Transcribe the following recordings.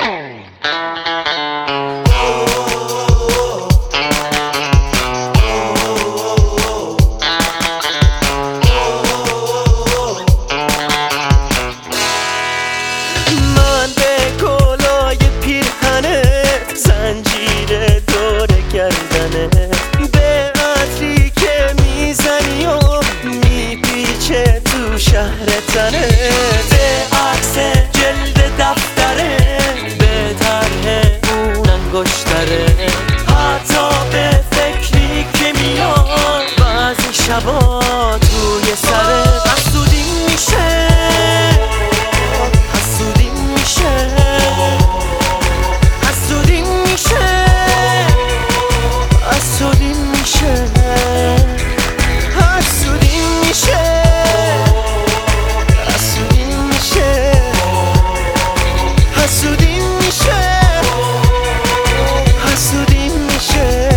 من به کلای پیرهنت، زنجیر دور گردنت، به عطری که میزنی و میپیچه تو شهر تنت، به عکس جلد دفترت، به طرح اون انگشتره، حتی به فکری که میاد بعضی شبا توی سرت. حسودیم میشه، حسودیم میشه، حسودیم میشه، حسودیم میشه، حسودیم میشه، حسودیم میشه، حسودیم میشه، حسودیم میشه.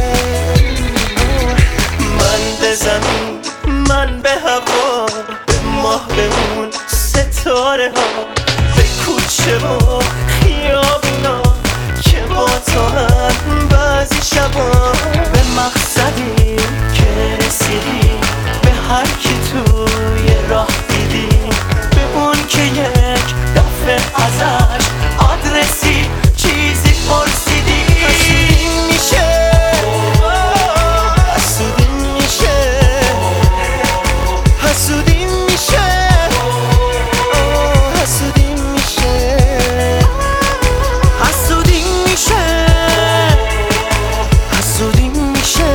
من به زمین، من به هوا، به ماه، به اون ستاره ها، به کوچه و خیابونا که با تو هم بعضی شبا، به مقصدی که رسیدی، به هر کی توی راه دیدی، به اون که یک دفعه ازش آدرسی چیزی پرسیدی. حسودیم میشه، حسودیم میشه، حسودیم میشه، حسودیم میشه، حسودیم میشه، حسودیم میشه،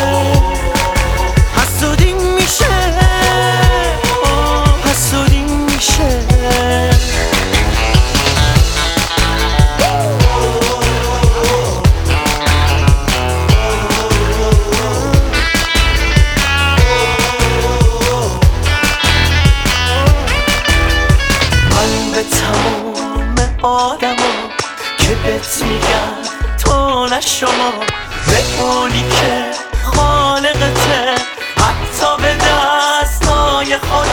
حسودیم میشه، حسودیم میشه. من به تمام آدما که بهت میگن تو نه شما، به اونی که خالقته، حتی به دستای خود